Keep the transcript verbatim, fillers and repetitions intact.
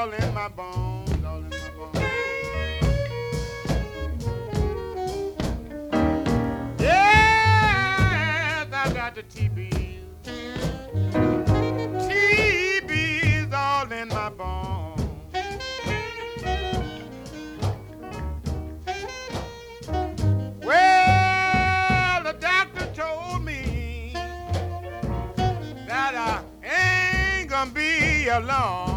all in my bones, all in my bones. Yes, I got the T B. T B's all in my bones. Well, the doctor told me that I ain't gonna be alone.